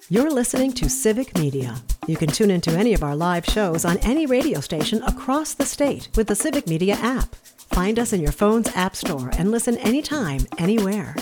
You're listening to Civic Media. You can tune into any of our live shows on any radio station across the state with the Civic Media app. Find us in your phone's app store and listen anytime, anywhere.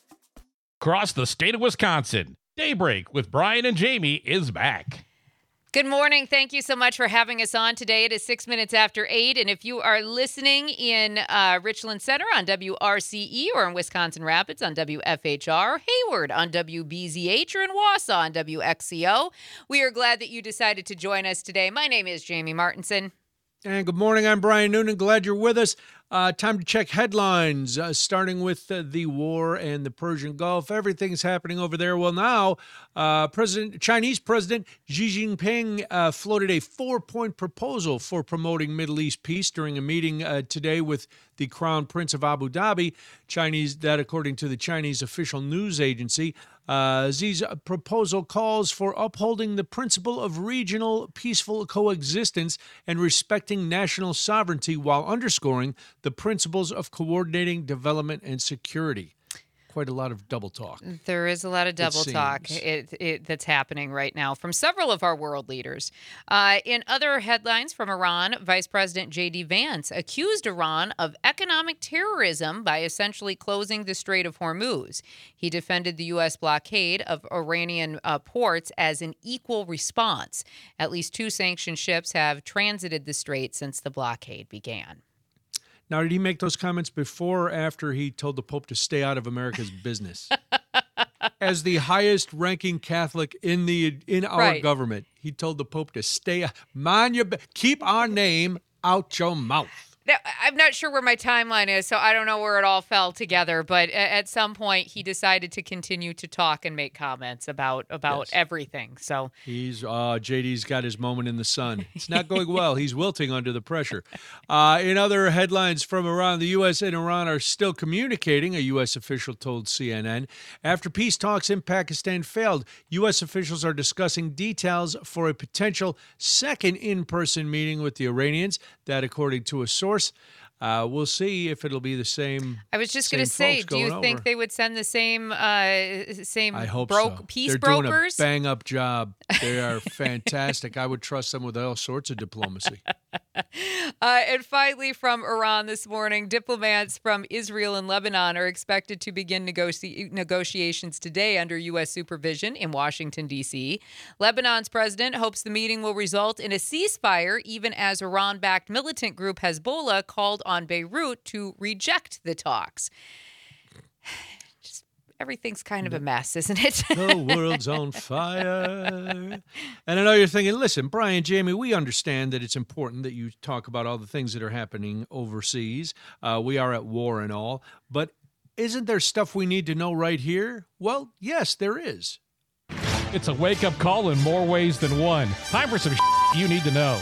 Across the state of Wisconsin, Daybreak with Brian and Jamie is back. Good morning. Thank you so much for having us on today. It is 6 minutes after 8. And if you are listening in Richland Center on WRCE or in Wisconsin Rapids on WFHR, Hayward on WBZH, or in Wausau on WXCO, we are glad that you decided to join us today. My name is Jamie Martinson. And good morning. I'm Brian Noonan. Glad you're with us. Time to check headlines, starting with the war and the Persian Gulf. Everything's happening over there. Well, now, Chinese President Xi Jinping floated a 4-point proposal for promoting Middle East peace during a meeting today with the Crown Prince of Abu Dhabi. That according to the Chinese official news agency. Xi's proposal calls for upholding the principle of regional peaceful coexistence and respecting national sovereignty while underscoring the principles of coordinating development and security. Quite a lot of double talk. There is a lot of double talk that's happening right now from several of our world leaders. In other headlines from Iran, Vice President J.D. Vance accused Iran of economic terrorism by essentially closing the Strait of Hormuz. He defended the U.S. blockade of Iranian ports as an equal response. At least 2 sanctioned ships have transited the strait since the blockade began. Now, did he make those comments before or after he told the Pope to stay out of America's business? As the highest-ranking Catholic in our government, he told the Pope to keep our name out your mouth. Now, I'm not sure where my timeline is, so I don't know where it all fell together. But at some point, he decided to continue to talk and make comments about yes. Everything. So he's JD's got his moment in the sun. It's not going well. He's wilting under the pressure. In other headlines from Iran, the U.S. and Iran are still communicating, a U.S. official told CNN. After peace talks in Pakistan failed, U.S. officials are discussing details for a potential second in-person meeting with the Iranians. That, according to a source. We'll see if it'll be the same. I was just going to say, do you think they would send the same I hope so. Peace They're brokers? Doing a bang-up job. They are fantastic. I would trust them with all sorts of diplomacy. And finally, from Iran this morning, diplomats from Israel and Lebanon are expected to begin negotiations today under U.S. supervision in Washington, D.C. Lebanon's president hopes the meeting will result in a ceasefire, even as Iran-backed militant group Hezbollah called on Beirut to reject the talks. Everything's kind of a mess, isn't it? The world's on fire. And I know you're thinking, listen, Brian, Jamie, we understand that it's important that you talk about all the things that are happening overseas. We are at war and all. But isn't there stuff we need to know right here? Well, yes, there is. It's a wake-up call in more ways than one. Time for some you need to know.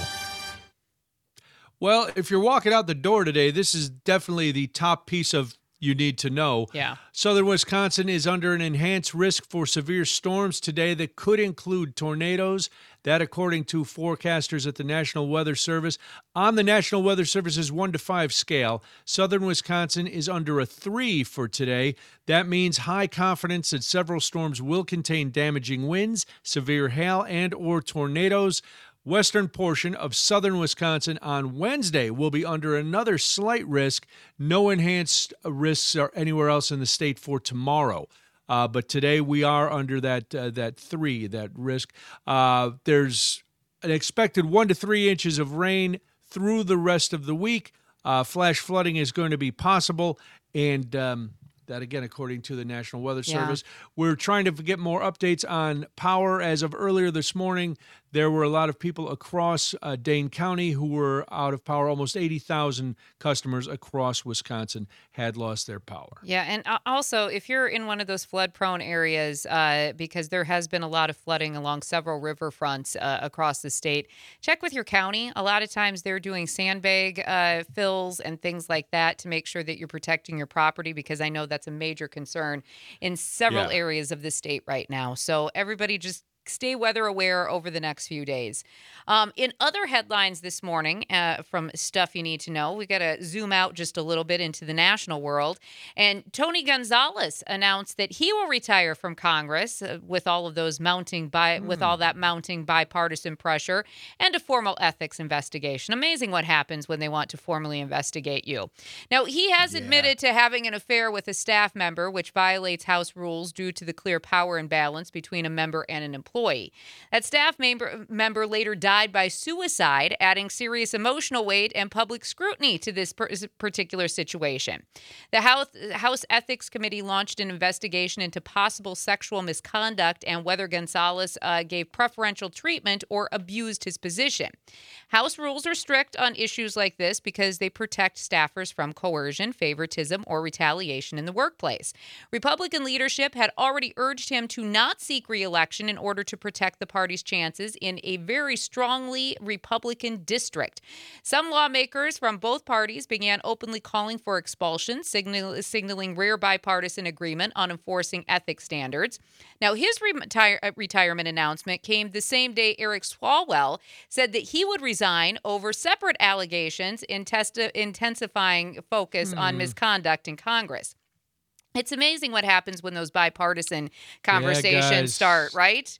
Well, if you're walking out the door today, this is definitely the top piece of you need to know. Yeah. Southern Wisconsin is under an enhanced risk for severe storms today that could include tornadoes. That, according to forecasters at the National Weather Service. On the National Weather Service's 1 to 5 scale, Southern Wisconsin is under a 3 for today. That means high confidence that several storms will contain damaging winds, severe hail, and or tornadoes. Western portion of southern Wisconsin on Wednesday will be under another slight risk. No enhanced risks are anywhere else in the state for tomorrow. But today we are under that 3, that risk. There's an expected 1 to 3 inches of rain through the rest of the week. Flash flooding is going to be possible, and that, again, according to the National Weather Service. We're trying to get more updates on power. As of earlier this morning, there were a lot of people across Dane County who were out of power. Almost 80,000 customers across Wisconsin had lost their power. Yeah, and also, if you're in one of those flood-prone areas, because there has been a lot of flooding along several riverfronts across the state, check with your county. A lot of times they're doing sandbag fills and things like that to make sure that you're protecting your property, because I know that's a major concern in several areas of the state right now. So everybody just stay weather aware over the next few days. In other headlines this morning, from stuff you need to know, we got to zoom out just a little bit into the national world. And Tony Gonzalez announced that he will retire from Congress with all of those with all that mounting bipartisan pressure and a formal ethics investigation. Amazing what happens when they want to formally investigate you. Now, he has admitted to having an affair with a staff member, which violates House rules due to the clear power imbalance between a member and an employee. That staff member later died by suicide, adding serious emotional weight and public scrutiny to this particular situation. The House Ethics Committee launched an investigation into possible sexual misconduct and whether Gonzalez gave preferential treatment or abused his position. House rules are strict on issues like this because they protect staffers from coercion, favoritism, or retaliation in the workplace. Republican leadership had already urged him to not seek re-election in order to protect the party's chances in a very strongly Republican district. Some lawmakers from both parties began openly calling for expulsion, signaling rare bipartisan agreement on enforcing ethics standards. Now, his retirement announcement came the same day Eric Swalwell said that he would resign over separate allegations intensifying focus on misconduct in Congress. It's amazing what happens when those bipartisan conversations start, right?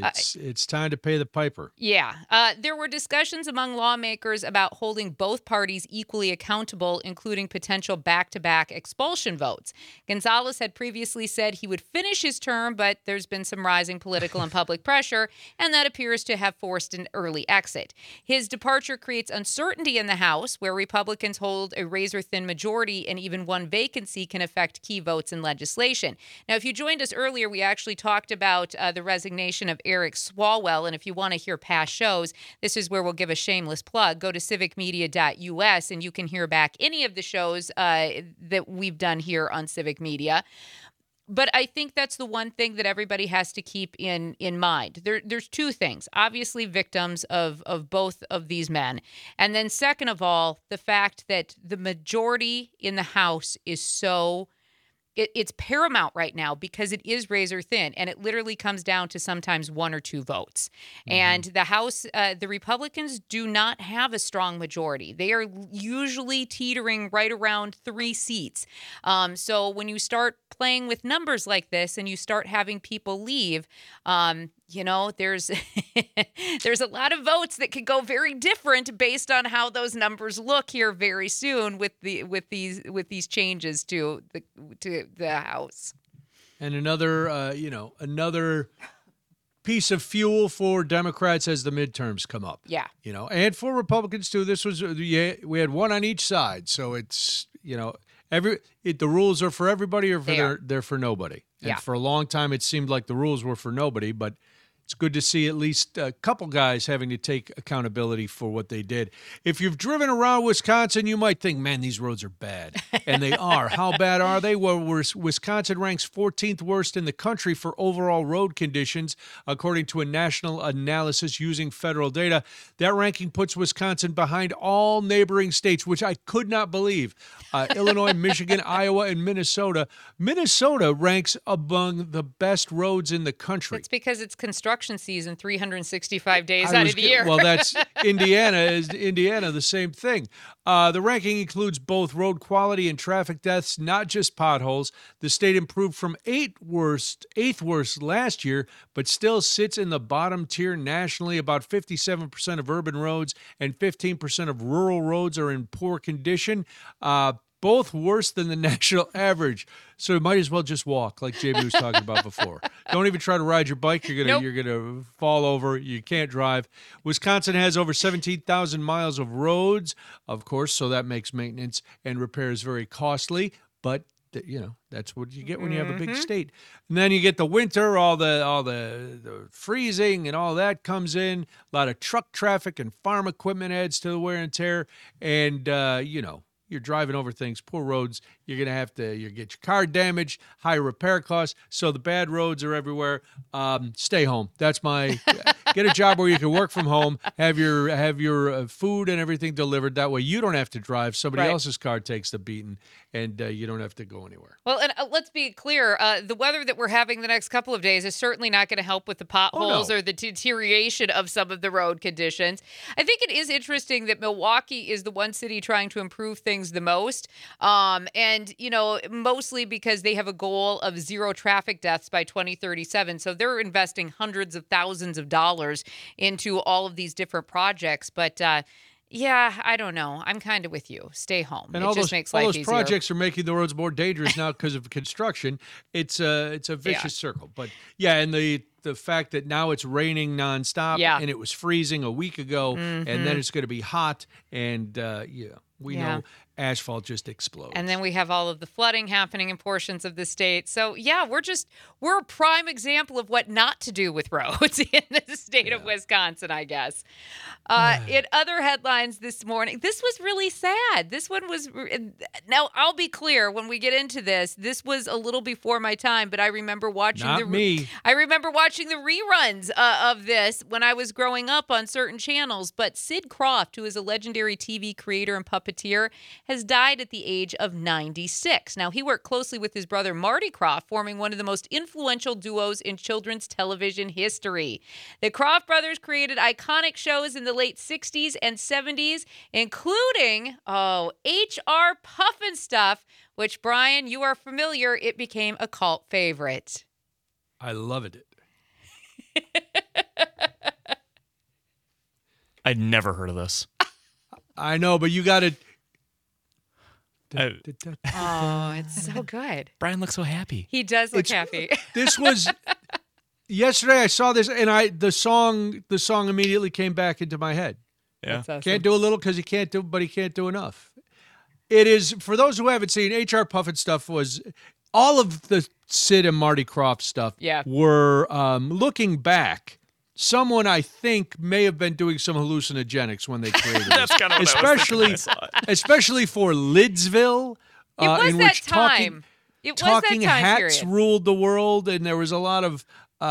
It's time to pay the piper. Yeah. There were discussions among lawmakers about holding both parties equally accountable, including potential back-to-back expulsion votes. Gonzalez had previously said he would finish his term, but there's been some rising political and public pressure, and that appears to have forced an early exit. His departure creates uncertainty in the House, where Republicans hold a razor-thin majority, and even one vacancy can affect key votes in legislation. Now, if you joined us earlier, we actually talked about the resignation of Eric Swalwell, and if you want to hear past shows, this is where we'll give a shameless plug. Go to civicmedia.us and you can hear back any of the shows that we've done here on Civic Media. But I think that's the one thing that everybody has to keep in mind. There's two things. Obviously, victims of both of these men. And then second of all, the fact that the majority in the House is it's paramount right now because it is razor thin, and it literally comes down to sometimes one or two votes. Mm-hmm. And the House, the Republicans do not have a strong majority. They are usually teetering right around 3 seats. So when you start playing with numbers like this and you start having people leave, there's there's a lot of votes that could go very different based on how those numbers look here very soon with these changes to the House. And another piece of fuel for Democrats as the midterms come up. Yeah. And for Republicans too. This was we had one on each side, so it's the rules are for everybody or they're for nobody. And for a long time it seemed like the rules were for nobody, but it's good to see at least a couple guys having to take accountability for what they did. If you've driven around Wisconsin, you might think, man, these roads are bad. And they are. How bad are they? Well, Wisconsin ranks 14th worst in the country for overall road conditions, according to a national analysis using federal data. That ranking puts Wisconsin behind all neighboring states, which I could not believe. Illinois, Michigan, Iowa, and Minnesota. Minnesota ranks among the best roads in the country. It's because it's construction season 365 days out of the year. Well, that's Indiana, the same thing. The ranking includes both road quality and traffic deaths, not just potholes. The state improved from eighth worst last year, but still sits in the bottom tier nationally. About 57% of urban roads and 15% of rural roads are in poor condition. Both worse than the national average. So you might as well just walk, like JB was talking about before. Don't even try to ride your bike. You're gonna fall over. You can't drive. Wisconsin has over 17,000 miles of roads, of course, so that makes maintenance and repairs very costly. But that's what you get when you have a big state. And then you get the winter, all the freezing and all that comes in. A lot of truck traffic and farm equipment adds to the wear and tear. And you're driving over things, poor roads, you're going to have to you get your car damaged, high repair costs. So the bad roads are everywhere. Stay home. That's my get a job where you can work from home, have your food and everything delivered. That way you don't have to drive. Somebody else's car takes the beating, and you don't have to go anywhere. Well, and let's be clear, the weather that we're having the next couple of days is certainly not going to help with the potholes or the deterioration of some of the road conditions. I think it is interesting that Milwaukee is the one city trying to improve things the most. And, mostly because they have a goal of 0 traffic deaths by 2037. So they're investing hundreds of thousands of dollars into all of these different projects. But, I don't know. I'm kind of with you. Stay home. And it just makes life easier. All those projects are making the roads more dangerous now because of construction. It's a vicious circle. But, and the fact that now it's raining nonstop and it was freezing a week ago and then it's going to be hot and, we know asphalt just explodes. And then we have all of the flooding happening in portions of the state. So, we're a prime example of what not to do with roads in the state of Wisconsin, I guess. In other headlines this morning, this was really sad. This one was, now I'll be clear, when we get into this was a little before my time, but I remember watching I remember watching the reruns of this when I was growing up on certain channels. But Sid Croft, who is a legendary TV creator and puppeteer, has died at the age of 96. Now, he worked closely with his brother Marty Croft, forming one of the most influential duos in children's television history. The Croft brothers created iconic shows in the late 60s and 70s, including, H.R. Pufnstuf, which, Brian, you are familiar. It became a cult favorite. I loved it. I'd never heard of this. I know, but you got to... Oh, it's so good. Brian looks so happy. He does look happy. This was yesterday. I saw this, and the song immediately came back into my head. Yeah, awesome. Can't do a little because he can't do enough. It is, for those who haven't seen, H.R. Pufnstuf was all of the Sid and Marty Croft stuff. Were looking back. Someone, I think, may have been doing some hallucinogenics when they created it. That's kind of what I was thinking. Especially for Lidsville. It was in that which time. Talking hats period. ruled the world, and there was a lot of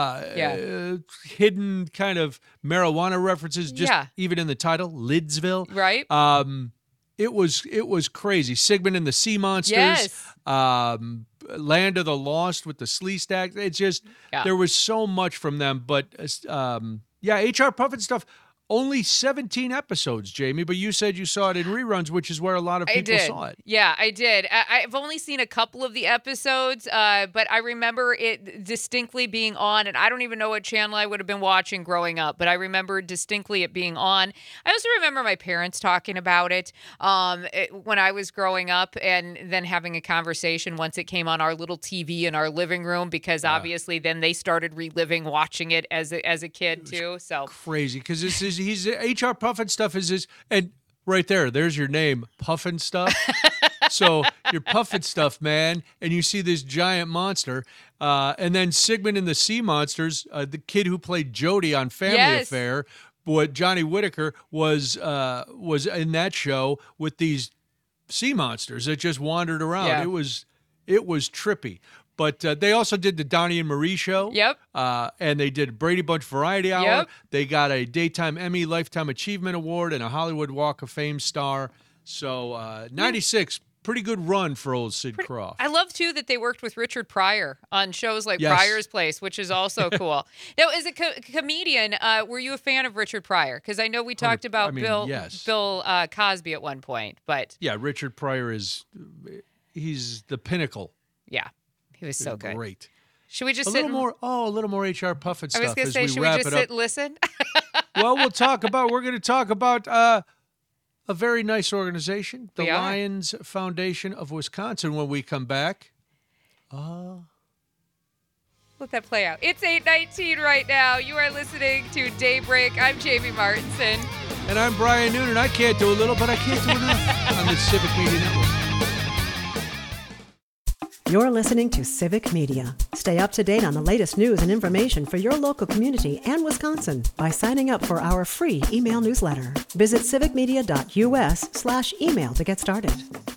hidden kind of marijuana references, even in the title, Lidsville. Right. It was crazy. Sigmund and the Sea Monsters. Yes. Land of the Lost with the Sleestak. It's just there was so much from them. But H.R. Pufnstuf, only 17 episodes, Jamie. But you said you saw it in reruns, which is where a lot of people saw it. Yeah, I did. I've only seen a couple of the episodes, but I remember it distinctly being on, and I don't even know what channel I would have been watching growing up, but I remember distinctly it being on. I also remember my parents talking about it when I was growing up, and then having a conversation once it came on our little TV in our living room, because obviously then they started reliving watching it as a kid too. So crazy, because this is H.R. Pufnstuf is his, and right there's your name, Pufnstuf. So you're Pufnstuf, man, and you see this giant monster, and then Sigmund and the Sea Monsters, the kid who played Jody on Family Affair, what Johnny Whitaker was in that show with these sea monsters that just wandered around. Yeah. It was trippy. But they also did the Donnie and Marie show. Yep. And they did Brady Bunch Variety Hour. Yep. They got a Daytime Emmy Lifetime Achievement Award and a Hollywood Walk of Fame star. So 96, pretty good run for old Sid Croft. I love, too, that they worked with Richard Pryor on shows like Pryor's Place, which is also cool. Now, as a comedian, were you a fan of Richard Pryor? Because I know we talked about Bill Cosby at one point. But yeah, Richard Pryor he's the pinnacle. Yeah. He was so good. Great. Should we just a little more H.R. Pufnstuf? I was going to say, should we just sit and listen? Well, we're going to talk about a very nice organization, the Lions Foundation of Wisconsin, when we come back. Let that play out. It's 8:19 right now. You are listening to Daybreak. I'm Jamie Martinson. And I'm Brian Noonan. I can't do a little, but I can't do enough on the Civic Media Network. You're listening to Civic Media. Stay up to date on the latest news and information for your local community and Wisconsin by signing up for our free email newsletter. Visit civicmedia.us/email to get started.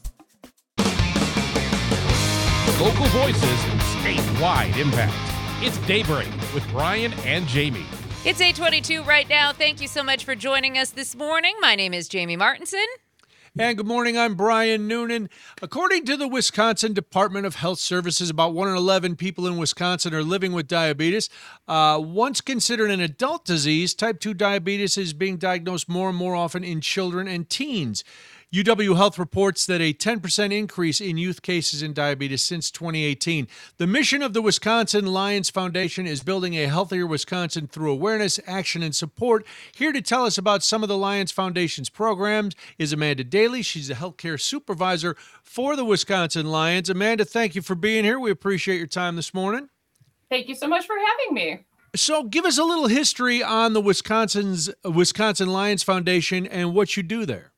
Local voices and statewide impact. It's Daybreak with Brian and Jamie. It's 8:22 right now. Thank you so much for joining us this morning. My name is Jamie Martinson. And good morning, I'm Brian Noonan. According to the Wisconsin Department of Health Services, about 1 in 11 people in Wisconsin are living with diabetes. Once considered an adult disease, type 2 diabetes is being diagnosed more and more often in children and teens. UW Health reports that a 10% increase in youth cases in diabetes since 2018. The mission of the Wisconsin Lions Foundation is building a healthier Wisconsin through awareness, action, and support. Here to tell us about some of the Lions Foundation's programs is Amanda Daly. She's the healthcare supervisor for the Wisconsin Lions. Amanda, thank you for being here. We appreciate your time this morning. Thank you so much for having me. So give us a little history on the Wisconsin Lions Foundation and what you do there.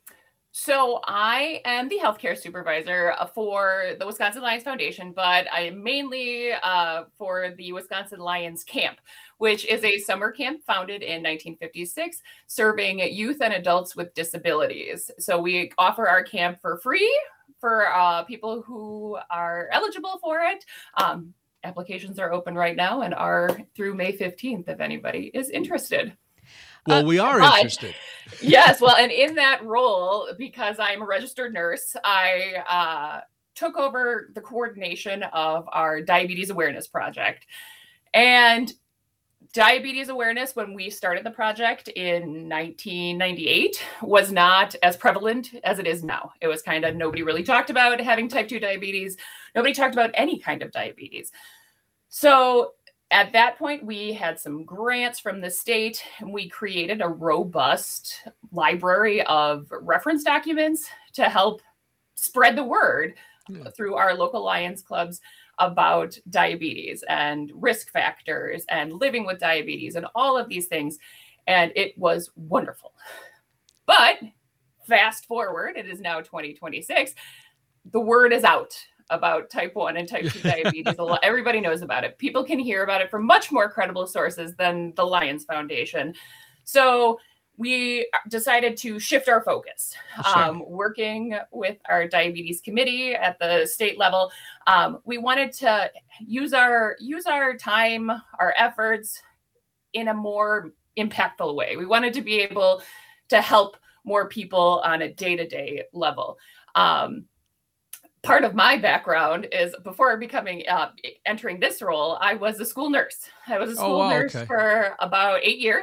So I am the healthcare supervisor for the Wisconsin Lions Foundation, but I am mainly for the Wisconsin Lions Camp, which is a summer camp founded in 1956, serving youth and adults with disabilities. So we offer our camp for free for people who are eligible for it. Applications are open right now and are through May 15th if anybody is interested. Well, we are interested. Yes. Well, and in that role, because I'm a registered nurse, I took over the coordination of our diabetes awareness project. And diabetes awareness, when we started the project in 1998, was not as prevalent as it is now. It was kind of nobody really talked about having type 2 diabetes. Nobody talked about any kind of diabetes. So at that point, we had some grants from the state, and we created a robust library of reference documents to help spread the word through our local Lions clubs about diabetes and risk factors and living with diabetes and all of these things. And it was wonderful. But fast forward, it is now 2026. The word is out about type 1 and type 2 diabetes. Everybody knows about it. People can hear about it from much more credible sources than the Lions Foundation. So we decided to shift our focus. Working with our diabetes committee at the state level, we wanted to use our time, our efforts in a more impactful way. We wanted to be able to help more people on a day-to-day level. Part of my background is before entering this role, I was a school nurse. I was a school nurse for about 8 years.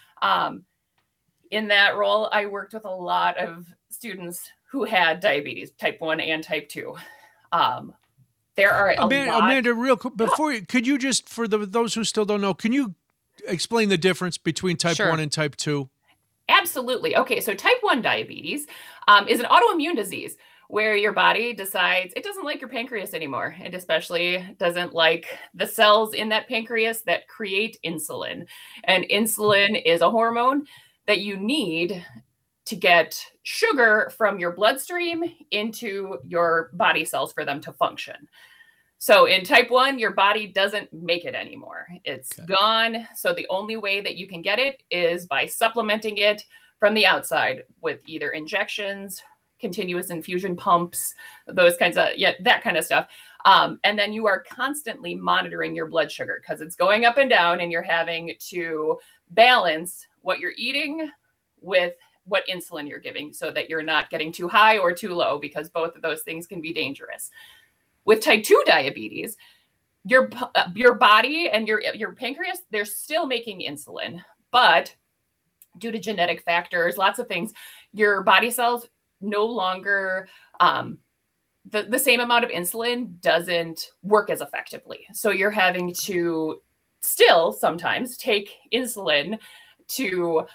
In that role, I worked with a lot of students who had diabetes, type 1 and type 2. There are Amanda, real quick, could you just, for those who still don't know, can you explain the difference between type 1 and type 2? Absolutely. Okay, so type 1 diabetes is an autoimmune disease where your body decides it doesn't like your pancreas anymore. It especially doesn't like the cells in that pancreas that create insulin. And insulin is a hormone that you need to get sugar from your bloodstream into your body cells for them to function. So in type 1, your body doesn't make it anymore. It's gone. So the only way that you can get it is by supplementing it from the outside with either injections, continuous infusion pumps, those kinds of, that kind of stuff. And then you are constantly monitoring your blood sugar because it's going up and down, and you're having to balance what you're eating with what insulin you're giving so that you're not getting too high or too low, because both of those things can be dangerous. With type 2 diabetes, your body and your pancreas, they're still making insulin, but due to genetic factors, lots of things, your body cells no longer, the same amount of insulin doesn't work as effectively. So you're having to still sometimes take insulin to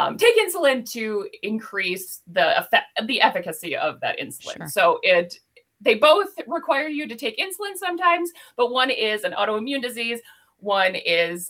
increase the efficacy of that insulin. Sure. So they both require you to take insulin sometimes, but one is an autoimmune disease. One is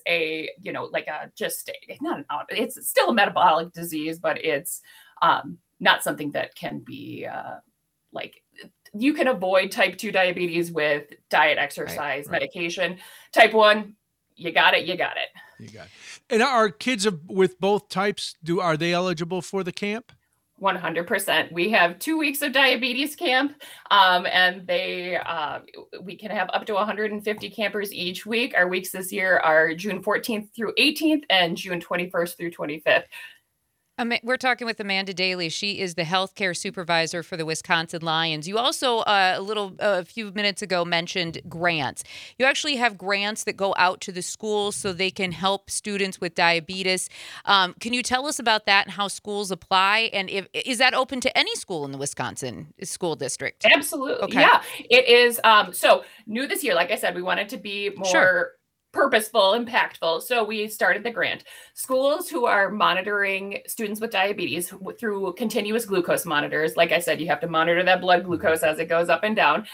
it's still a metabolic disease, but it's not something that can be like you can avoid type 2 diabetes with diet, exercise, Right. medication. Type 1, you got it. You got it. And are kids with both types, are they eligible for the camp? 100%. We have 2 weeks of diabetes camp, and we can have up to 150 campers each week. Our weeks this year are June 14th through 18th and June 21st through 25th. We're talking with Amanda Daly. She is the healthcare supervisor for the Wisconsin Lions. You also, a few minutes ago, mentioned grants. You actually have grants that go out to the schools so they can help students with diabetes. Can you tell us about that and how schools apply? And is that open to any school in the Wisconsin school district? Absolutely. Okay. Yeah, it is. So new this year, like I said, we wanted to be more purposeful, impactful. So we started the grant. Schools who are monitoring students with diabetes through continuous glucose monitors, like I said, you have to monitor that blood glucose as it goes up and down.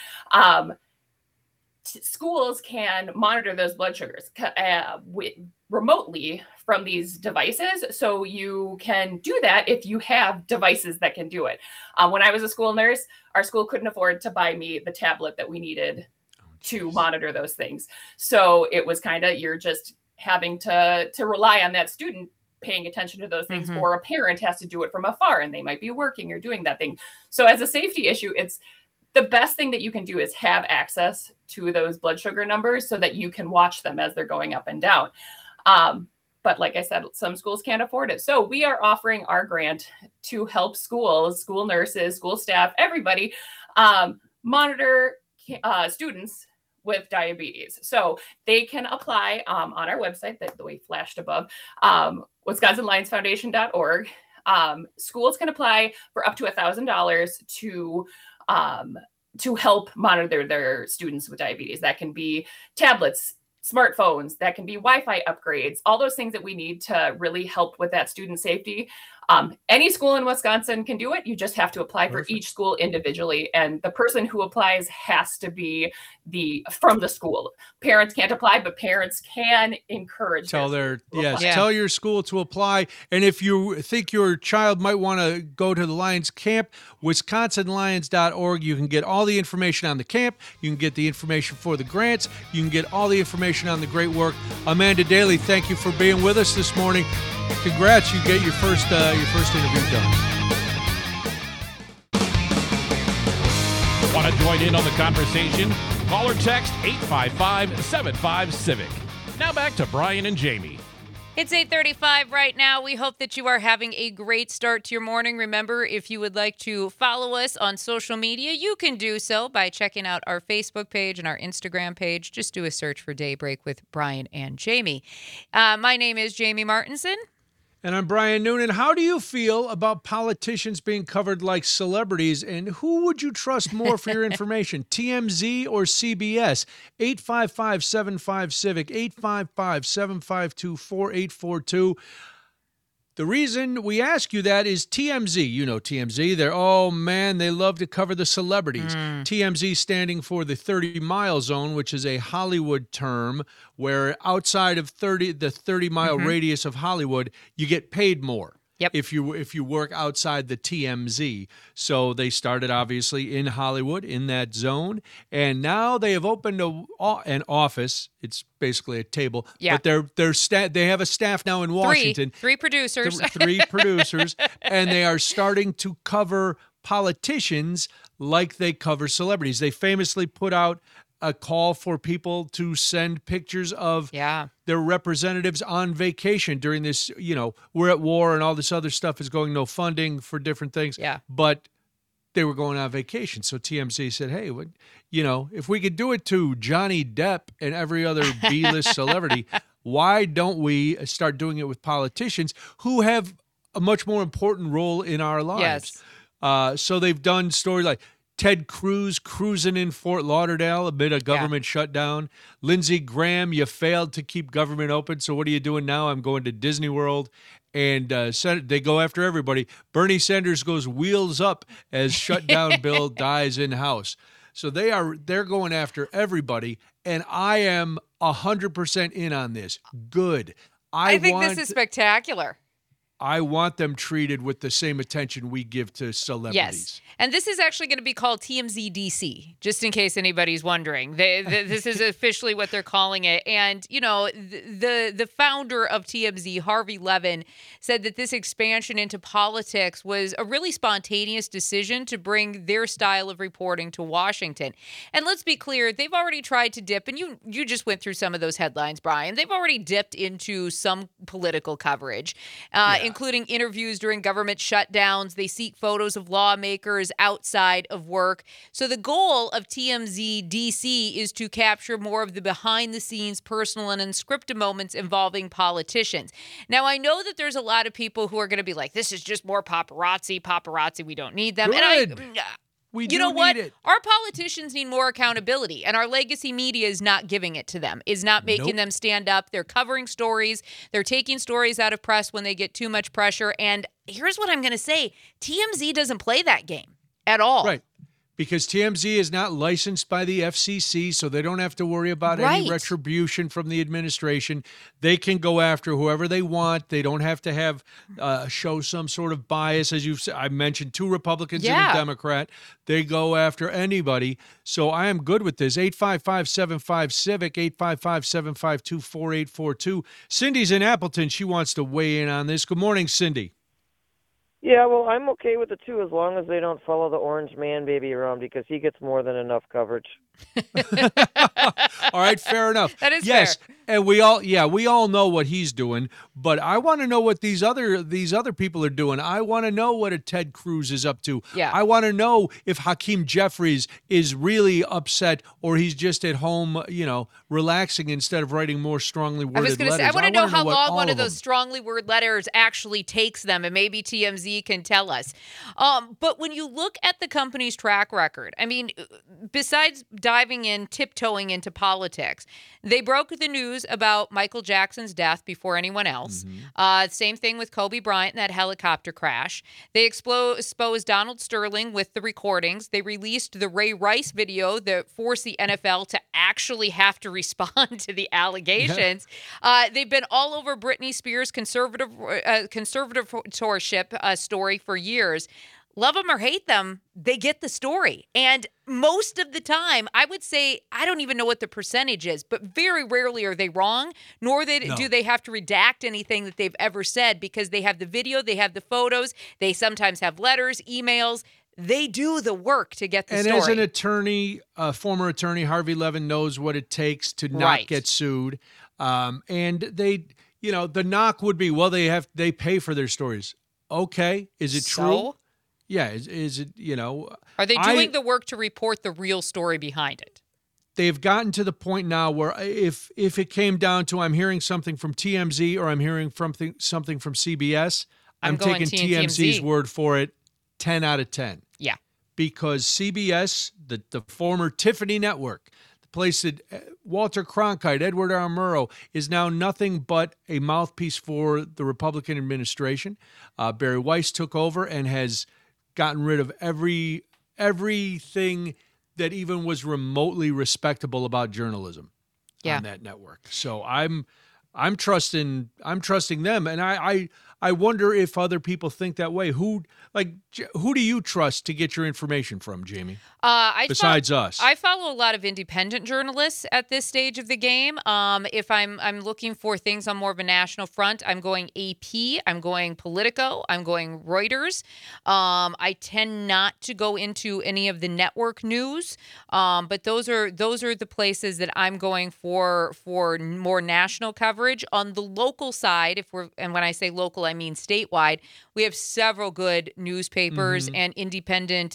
Schools can monitor those blood sugars remotely from these devices. So you can do that if you have devices that can do it. When I was a school nurse, our school couldn't afford to buy me the tablet that we needed to monitor those things. So it was kind of, you're just having to rely on that student paying attention to those things, or a parent has to do it from afar and they might be working or doing that thing. So as a safety issue, it's the best thing that you can do is have access to those blood sugar numbers so that you can watch them as they're going up and down. But like I said, some schools can't afford it. So we are offering our grant to help schools, school nurses, school staff, everybody monitor students with diabetes. So they can apply on our website, the way flashed above, WisconsinLionsFoundation.org. Schools can apply for up to $1,000 to help monitor their students with diabetes. That can be tablets, smartphones, that can be Wi-Fi upgrades, all those things that we need to really help with that student safety. Any school in Wisconsin can do it. You just have to apply for each school individually. And the person who applies has to be from the school. Parents can't apply, but parents can encourage. Tell your school to apply. And if you think your child might want to go to the Lions camp, WisconsinLions.org, you can get all the information on the camp. You can get the information for the grants. You can get all the information on the great work. Amanda Daly, thank you for being with us this morning. Congrats, you get your first interview done. Want to join in on the conversation? Call or text 855-75-CIVIC. Now back to Brian and Jamie. It's 8:35 right now. We hope that you are having a great start to your morning. Remember, if you would like to follow us on social media, you can do so by checking out our Facebook page and our Instagram page. Just do a search for Daybreak with Brian and Jamie. My name is Jamie Martinson. And I'm Brian Noonan. How do you feel about politicians being covered like celebrities, and who would you trust more for your information, TMZ or CBS? 855-75-CIVIC, 855-752-4842. The reason we ask you that is TMZ. You know TMZ. They love to cover the celebrities. TMZ standing for the 30-mile zone, which is a Hollywood term where outside of the 30-mile radius of Hollywood, you get paid more. Yep. If you work outside the TMZ. So they started obviously in Hollywood in that zone, and now they have opened an office. It's basically a table, but they have a staff now in Washington. Three producers. Three producers, and they are starting to cover politicians like they cover celebrities. They famously put out a call for people to send pictures of their representatives on vacation during this, we're at war and all this other stuff is going, no funding for different things. Yeah. But they were going on vacation. So TMZ said, hey, if we could do it to Johnny Depp and every other B-list celebrity, why don't we start doing it with politicians who have a much more important role in our lives? Yes. So they've done stories like Ted Cruz cruising in Fort Lauderdale amid a government shutdown. Lindsey Graham, you failed to keep government open, so what are you doing now? I'm going to Disney World. And they go after everybody. Bernie Sanders goes wheels up as shutdown bill dies in House. So they're going after everybody, and I am 100% in on this. Good. I think this is spectacular. I want them treated with the same attention we give to celebrities. Yes. And this is actually going to be called TMZ DC, just in case anybody's wondering. This is officially what they're calling it. And, you know, the founder of TMZ, Harvey Levin, said that this expansion into politics was a really spontaneous decision to bring their style of reporting to Washington. And let's be clear, they've already tried to dip, and you just went through some of those headlines, Brian. They've already dipped into some political coverage, including interviews during government shutdowns. They seek photos of lawmakers outside of work. So the goal of TMZ DC is to capture more of the behind-the-scenes, personal, and unscripted moments involving politicians. Now, I know that there's a lot of people who are going to be like, this is just more paparazzi, we don't need them. Good. And We you do know what? need it. Our politicians need more accountability, and our legacy media is not giving it to them, is not making them stand up. They're covering stories. They're taking stories out of press when they get too much pressure. And here's what I'm going to say. TMZ doesn't play that game at all. Right. Because TMZ is not licensed by the FCC, so they don't have to worry about any retribution from the administration. They can go after whoever they want. They don't have to have show some sort of bias. As I mentioned, 2 Republicans and a Democrat. They go after anybody. So I am good with this. 855-75-CIVIC, 855-752-4842. Cindy's in Appleton. She wants to weigh in on this. Good morning, Cindy. Yeah, well, I'm okay with the 2 as long as they don't follow the orange man baby around because he gets more than enough coverage. All right, fair enough. That is fair. And we all know what he's doing, but I want to know what these other people are doing. I want to know what a Ted Cruz is up to. Yeah. I want to know if Hakeem Jeffries is really upset or he's just at home, relaxing instead of writing more strongly worded letters. I was going to say, I want to know how long one of those strongly worded letters actually takes them, and maybe TMZ can tell us. But when you look at the company's track record, I mean, besides tiptoeing into politics, they broke the news about Michael Jackson's death before anyone else. Same thing with Kobe Bryant and that helicopter crash. They exposed Donald Sterling with the recordings. They released the Ray Rice video that forced the NFL to actually have to respond to the allegations. They've been all over Britney Spears' conservatorship story for years. Love them or hate them, they get the story. And most of the time, I would say, I don't even know what the percentage is, but very rarely are they wrong, nor do they have to redact anything that they've ever said because they have the video, they have the photos, they sometimes have letters, emails. They do the work to get the story. And as an attorney, former attorney, Harvey Levin knows what it takes to not get sued. And they, the knock would be, well, they pay for their stories. Okay. Is it true? Yeah, is it, Are they doing the work to report the real story behind it? They've gotten to the point now where if it came down to I'm hearing something from TMZ or I'm hearing something from CBS, I'm taking TMZ's word for it 10 out of 10. Yeah. Because CBS, the former Tiffany Network, the place that Walter Cronkite, Edward R. Murrow, is now nothing but a mouthpiece for the Republican administration. Barry Weiss took over and has gotten rid of everything that even was remotely respectable about journalism on that network. So I'm trusting them, and I wonder if other people think that way. Who do you trust to get your information from, Jamie? Besides us, I follow a lot of independent journalists at this stage of the game. If I'm looking for things on more of a national front, I'm going AP, I'm going Politico, I'm going Reuters. I tend not to go into any of the network news, but those are the places that I'm going for more national coverage. On the local side, and when I say local, I mean statewide, we have several good newspapers and independent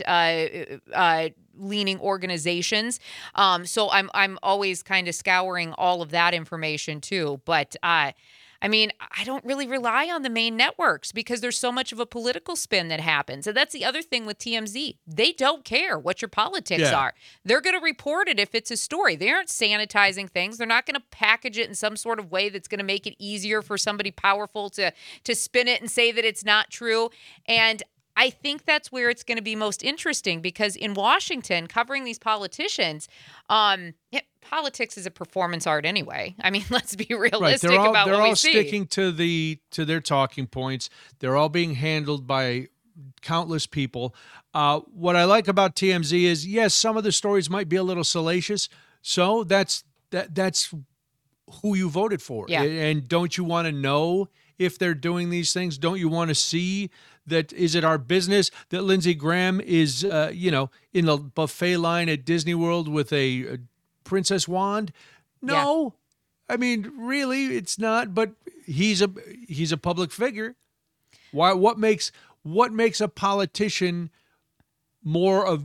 leaning organizations. So I'm always kind of scouring all of that information too. But I mean, I don't really rely on the main networks because there's so much of a political spin that happens. And that's the other thing with TMZ. They don't care what your politics are. They're going to report it if it's a story. They aren't sanitizing things. They're not going to package it in some sort of way that's going to make it easier for somebody powerful to spin it and say that it's not true. And I think that's where it's going to be most interesting, because in Washington, covering these politicians, politics is a performance art anyway. I mean, let's be realistic about what we see. They're all sticking to their talking points. They're all being handled by countless people. What I like about TMZ is, yes, some of the stories might be a little salacious. So that's who you voted for. Yeah. And don't you want to know if they're doing these things? Don't you want to see that? Is it our business that Lindsey Graham is, in the buffet line at Disney World with a princess wand? No. Yeah. I mean, really, it's not. But he's a public figure. Why? What makes a politician more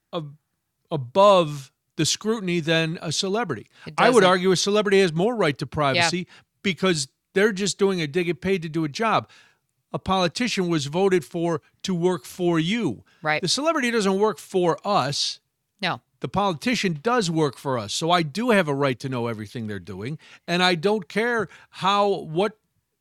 above the scrutiny than a celebrity? I would argue a celebrity has more right to privacy because they're just they get paid to do a job. A politician was voted for to work for you. Right. The celebrity doesn't work for us. No. The politician does work for us. So I do have a right to know everything they're doing. And I don't care what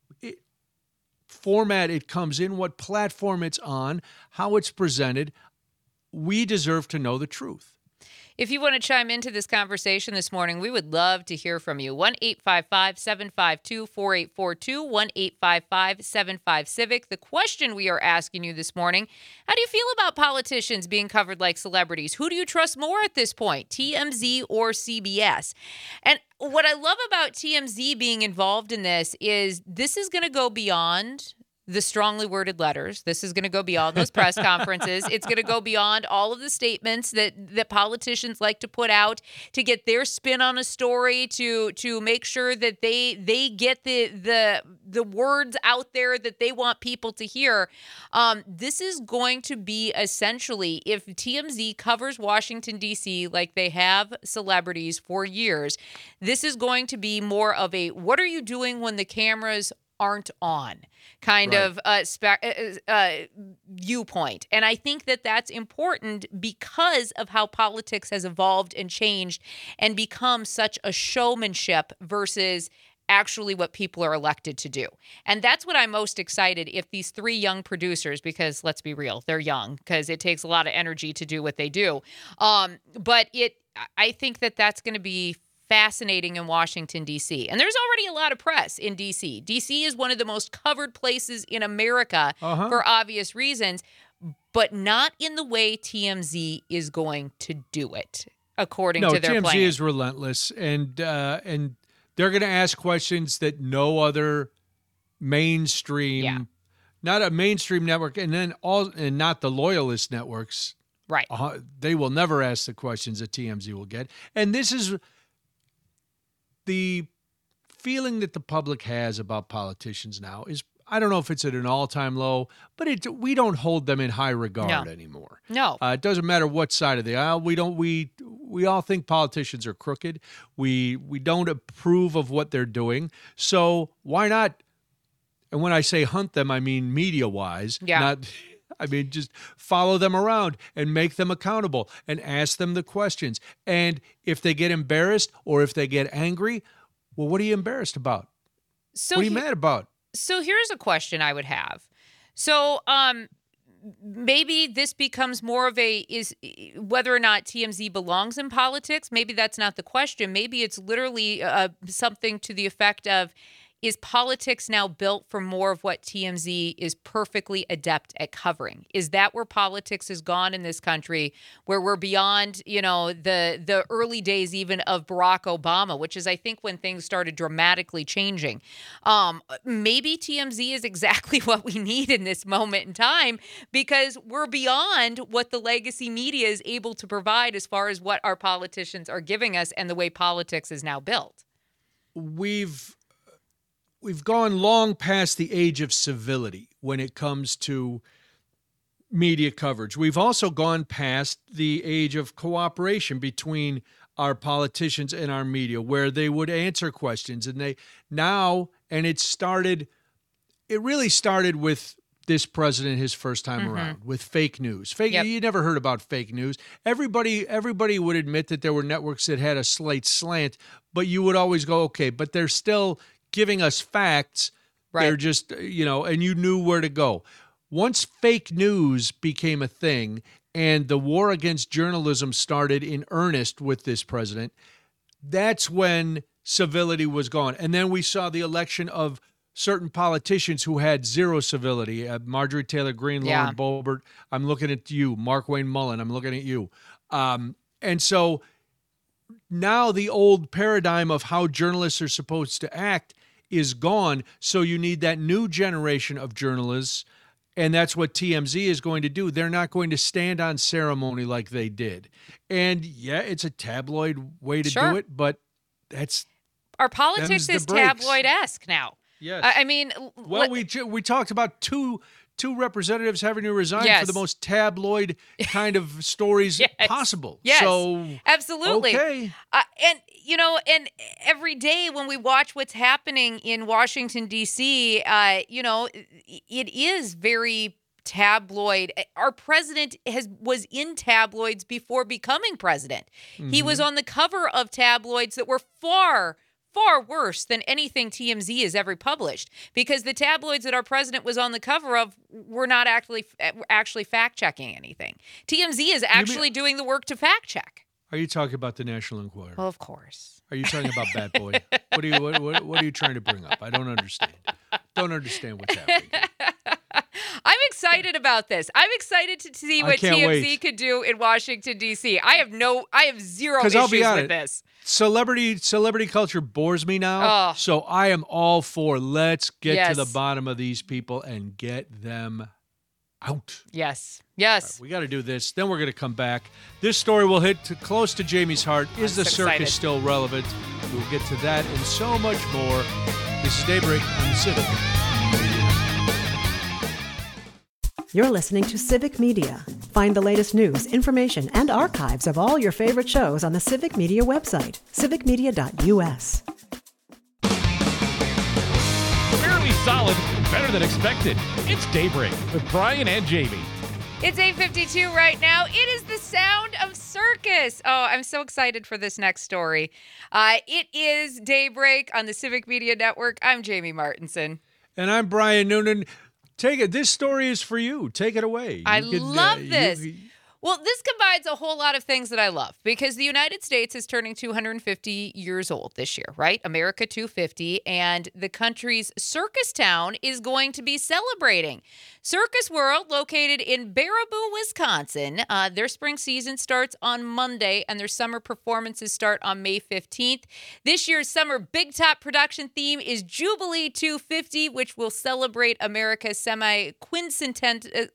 format it comes in, what platform it's on, how it's presented. We deserve to know the truth. If you want to chime into this conversation this morning, we would love to hear from you. 1-855-752-4842, 1-855-75-CIVIC. The question we are asking you this morning: how do you feel about politicians being covered like celebrities? Who do you trust more at this point, TMZ or CBS? And what I love about TMZ being involved in this is going to go beyond the strongly worded letters. This is going to go beyond those press conferences. It's going to go beyond all of the statements that politicians like to put out to get their spin on a story, to make sure that they get the words out there that they want people to hear. This is going to be essentially, if TMZ covers Washington, D.C. like they have celebrities for years, this is going to be more of a what are you doing when the cameras aren't on kind of viewpoint. And I think that that's important because of how politics has evolved and changed and become such a showmanship versus actually what people are elected to do. And that's what I'm most excited if these three young producers, because let's be real, they're young because it takes a lot of energy to do what they do. But I think that that's going to be fascinating in Washington, D.C. And there's already a lot of press in D.C. D.C. is one of the most covered places in America for obvious reasons, but not in the way TMZ is going to do it, according to their plan. No, TMZ is relentless, and they're going to ask questions that no other mainstream, not a mainstream network, and not the loyalist networks. Right. They will never ask the questions that TMZ will get. And this is the feeling that the public has about politicians now is, I don't know if it's at an all-time low, but we don't hold them in high regard anymore. No. It doesn't matter what side of the aisle. We all think politicians are crooked. We don't approve of what they're doing. So why not? And when I say hunt them, I mean media-wise. Yeah. Just follow them around and make them accountable and ask them the questions. And if they get embarrassed or if they get angry, well, what are you embarrassed about? What are you mad about? So here's a question I would have. So maybe this becomes more of is whether or not TMZ belongs in politics. Maybe that's not the question. Maybe it's literally something to the effect of, is politics now built for more of what TMZ is perfectly adept at covering? Is that where politics has gone in this country, where we're beyond, the early days even of Barack Obama, which is, I think, when things started dramatically changing? Maybe TMZ is exactly what we need in this moment in time, because we're beyond what the legacy media is able to provide as far as what our politicians are giving us and the way politics is now built. We've gone long past the age of civility when it comes to media coverage. We've also gone past the age of cooperation between our politicians and our media, where they would answer questions. And it really started with this president his first time around, with fake news. You never heard about fake news. Everybody would admit that there were networks that had a slight slant, but you would always go, okay, but they're still giving us facts. Right. They're just, and you knew where to go. once fake news became a thing and the war against journalism started in earnest with this president, that's when civility was gone. And then we saw the election of certain politicians who had zero civility. Marjorie Taylor Greene, Lauren Boebert. I'm looking at you. Mark Wayne Mullen. I'm looking at you. And so now the old paradigm of how journalists are supposed to act is gone. So you need that new generation of journalists. And that's what TMZ is going to do. They're not going to stand on ceremony like they did. And yeah, it's a tabloid way to do it, but our politics is tabloid-esque now. Yes. I mean, well, we talked about two representatiors having to resign for the most tabloid kind of stories possible. Yes, so absolutely. Okay. And every day when we watch what's happening in Washington, D.C., it is very tabloid. Our president was in tabloids before becoming president. Mm-hmm. He was on the cover of tabloids that were far worse than anything TMZ has ever published, because the tabloids that our president was on the cover of were not actually fact-checking anything. TMZ is actually doing the work to fact-check. Are you talking about the National Enquirer? Well, of course. Are you talking about Bat Boy? What are you trying to bring up? I don't understand. Don't understand what's happening. I'm excited about this. I'm excited to see what TMZ could do in Washington, D.C. I have zero issues with this. Celebrity culture bores me now, so I am all for let's get to the bottom of these people and get them out. Yes. Right, we got to do this. Then we're going to come back. This story will hit close to Jamie's heart. Is the circus still relevant? We'll get to that and so much more. This is Daybreak on the Civic. You're listening to Civic Media. Find the latest news, information, and archives of all your favorite shows on the Civic Media website, civicmedia.us. Fairly solid, better than expected. It's Daybreak with Brian and Jamie. It's 8:52 right now. It is the sound of circus. Oh, I'm so excited for this next story. It is Daybreak on the Civic Media Network. I'm Jamie Martinson. And I'm Brian Noonan. Take it. This story is for you. Take it away. I love this. Well, this combines a whole lot of things that I love, because the United States is turning 250 years old this year, right? America 250, and the country's circus town is going to be celebrating. Circus World, located in Baraboo, Wisconsin, their spring season starts on Monday, and their summer performances start on May 15th. This year's summer Big Top production theme is Jubilee 250, which will celebrate America's quincentennial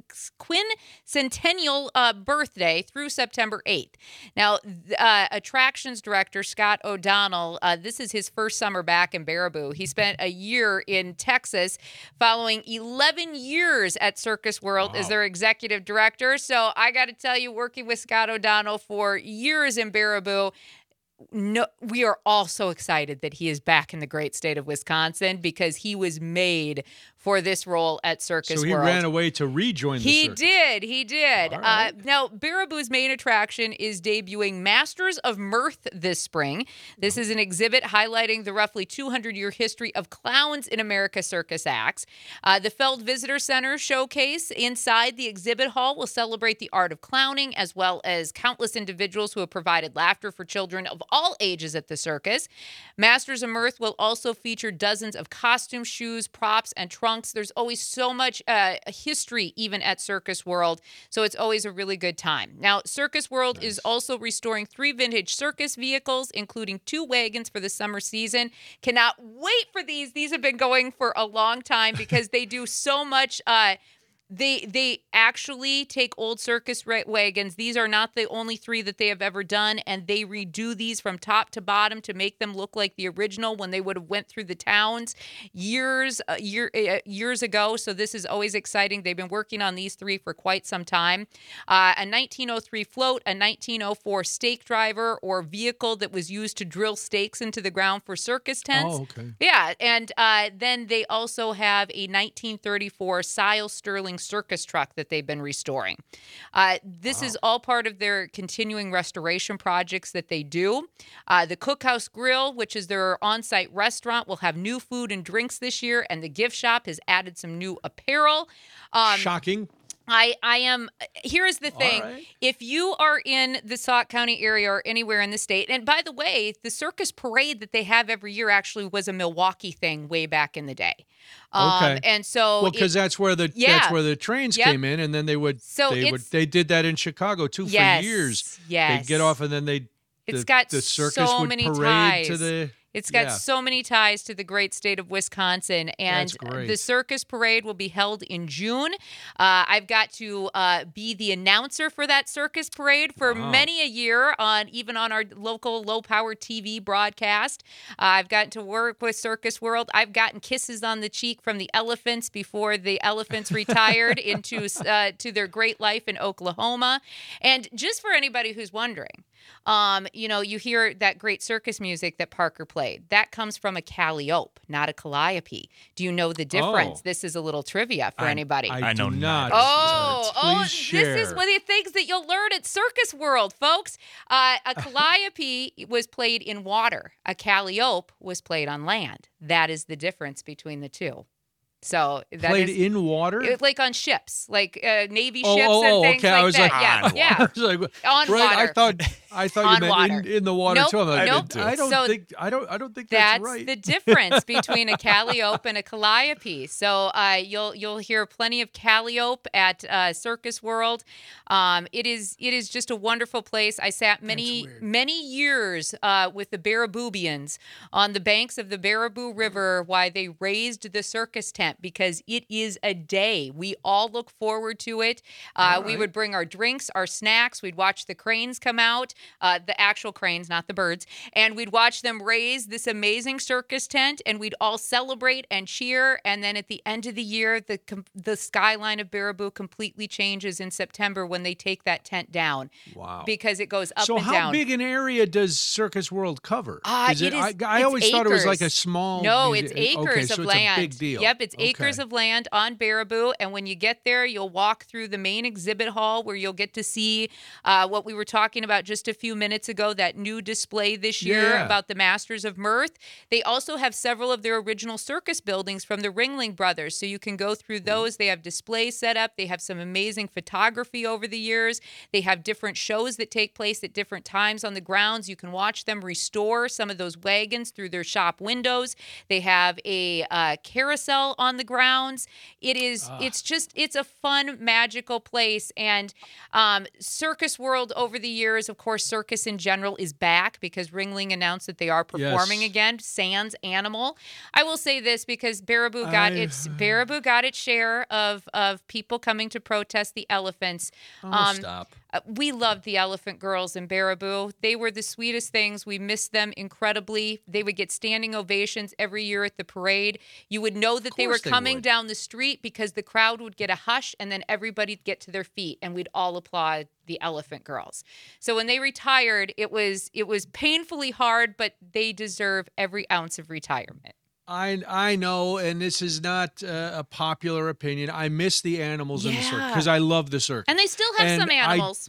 birthday through September 8th. Now, attractions director Scott O'Donnell, this is his first summer back in Baraboo. He spent a year in Texas following 11 years at Circus World as their executive director. So I got to tell you, working with Scott O'Donnell for years in Baraboo, we are all so excited that he is back in the great state of Wisconsin, because he was made for this role at Circus World. So he ran away to rejoin the circus. He did. Right. Now, Baraboo's main attraction is debuting Masters of Mirth this spring. This is an exhibit highlighting the roughly 200-year history of clowns in America circus acts. The Feld Visitor Center showcase inside the exhibit hall will celebrate the art of clowning, as well as countless individuals who have provided laughter for children of all ages at the circus. Masters of Mirth will also feature dozens of costumes, shoes, props, and trunks. There's always so much history even at Circus World, so it's always a really good time. Now, Circus World is also restoring 3 vintage circus vehicles, including 2 wagons for the summer season. Cannot wait for these. These have been going for a long time because they do so much. They actually take old circus wagons. These are not the only 3 that they have ever done, and they redo these from top to bottom to make them look like the original when they would have went through the towns years ago. So this is always exciting. They've been working on these 3 for quite some time. A 1903 float, a 1904 stake driver or vehicle that was used to drill stakes into the ground for circus tents. Oh, okay. Yeah, and then they also have a 1934 Sile Sterling circus truck that they've been restoring. This is all part of their continuing restoration projects that they do. The Cookhouse Grill, which is their on-site restaurant, will have new food and drinks this year, and the gift shop has added some new apparel. Shocking. I am. Here's the thing. Right. If you are in the Sauk County area or anywhere in the state, and by the way, the circus parade that they have every year actually was a Milwaukee thing way back in the day. Okay. And so, because that's where the trains came in, and then they did that in Chicago too for years. Yes. They'd get off, and then the circus so would many parade ties. to the. It's got so many ties to the great state of Wisconsin, and the circus parade will be held in June. I've got to be the announcer for that circus parade for many a year, even on our local low-power TV broadcast. I've gotten to work with Circus World. I've gotten kisses on the cheek from the elephants before the elephants retired into to their great life in Oklahoma. And just for anybody who's wondering, you hear that great circus music that Parker played. That comes from a calliope, not a calliope. Do you know the difference? Oh. This is a little trivia for anybody. I know not. This is one of the things that you'll learn at Circus World, folks. A calliope was played in water. A calliope was played on land. That is the difference between the two. So that played in water, like on ships, like Navy ships and things like I was that. Like, yeah. I was like, on right, water. I thought you meant in the water too. I'm like, I don't think that's right. That's the difference between a calliope and a calliope. So you'll hear plenty of calliope at Circus World. It is just a wonderful place. I sat many years with the Baraboobians on the banks of the Baraboo River while they raised the circus tent, because it is a day. We all look forward to it. We would bring our drinks, our snacks. We'd watch the cranes come out, the actual cranes, not the birds, and we'd watch them raise this amazing circus tent, and we'd all celebrate and cheer. And then at the end of the year, the skyline of Baraboo completely changes in September when they take that tent down. Wow. Because it goes up and down. So how big an area does Circus World cover? I always thought it was like a small... No, it's acres of land. It's a big deal. Yep, it's acres of land on Baraboo, and when you get there, you'll walk through the main exhibit hall where you'll get to see what we were talking about just a few minutes ago, that new display this year about the Masters of Mirth. They also have several of their original circus buildings from the Ringling Brothers, so you can go through those. They have displays set up. They have some amazing photography over the years. They have different shows that take place at different times on the grounds. You can watch them restore some of those wagons through their shop windows. They have a carousel on the grounds. It's a fun, magical place. And Circus World over the years, of course, circus in general is back because Ringling announced that they are performing again, sans animal. I will say this because Baraboo got its share of people coming to protest the elephants. Stop. We loved the Elephant Girls in Baraboo. They were the sweetest things. We missed them incredibly. They would get standing ovations every year at the parade. You would know that they were coming down the street because the crowd would get a hush, and then everybody'd get to their feet, and we'd all applaud the Elephant Girls. So when they retired, it was painfully hard, but they deserve every ounce of retirement. I know, and this is not a popular opinion. I miss the animals in the circus because I love the circus. And they still have some animals.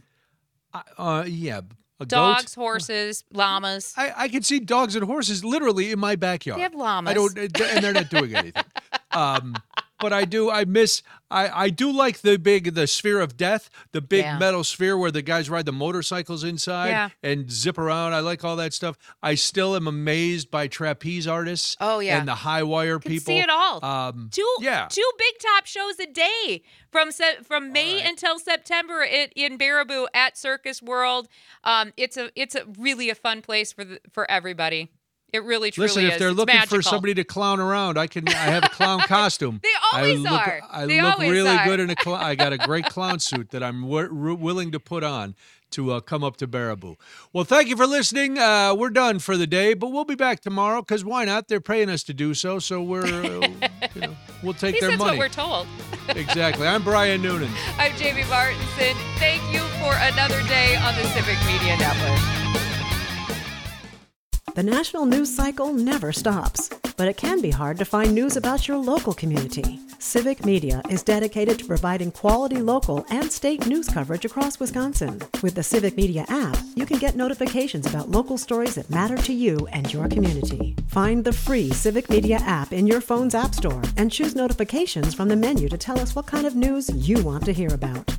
Dogs, horses, llamas. I can see dogs and horses literally in my backyard. We have llamas. And they're not doing anything. But I do like the sphere of death, the big metal sphere where the guys ride the motorcycles inside and zip around. I like all that stuff. I still am amazed by trapeze artists and the high wire people. See it all. Two big top shows a day from May until September in Baraboo at Circus World. It's a really a fun place for everybody. It really, truly is. Listen, if they're looking magical. for somebody to clown around, I have a clown costume. They always are. I look really good in a clown. I got a great clown suit that I'm willing to put on to come up to Baraboo. Well, thank you for listening. We're done for the day, but we'll be back tomorrow because why not? They're paying us to do so, so we'll take their money. That's what we're told. Exactly. I'm Brian Noonan. I'm Jamie Martinson. Thank you for another day on the Civic Media Network. The national news cycle never stops. but it can be hard to find news about your local community. Civic Media is dedicated to providing quality local and state news coverage across Wisconsin. With the Civic Media app, you can get notifications about local stories that matter to you and your community. Find the free Civic Media app in your phone's app store and choose notifications from the menu to tell us what kind of news you want to hear about.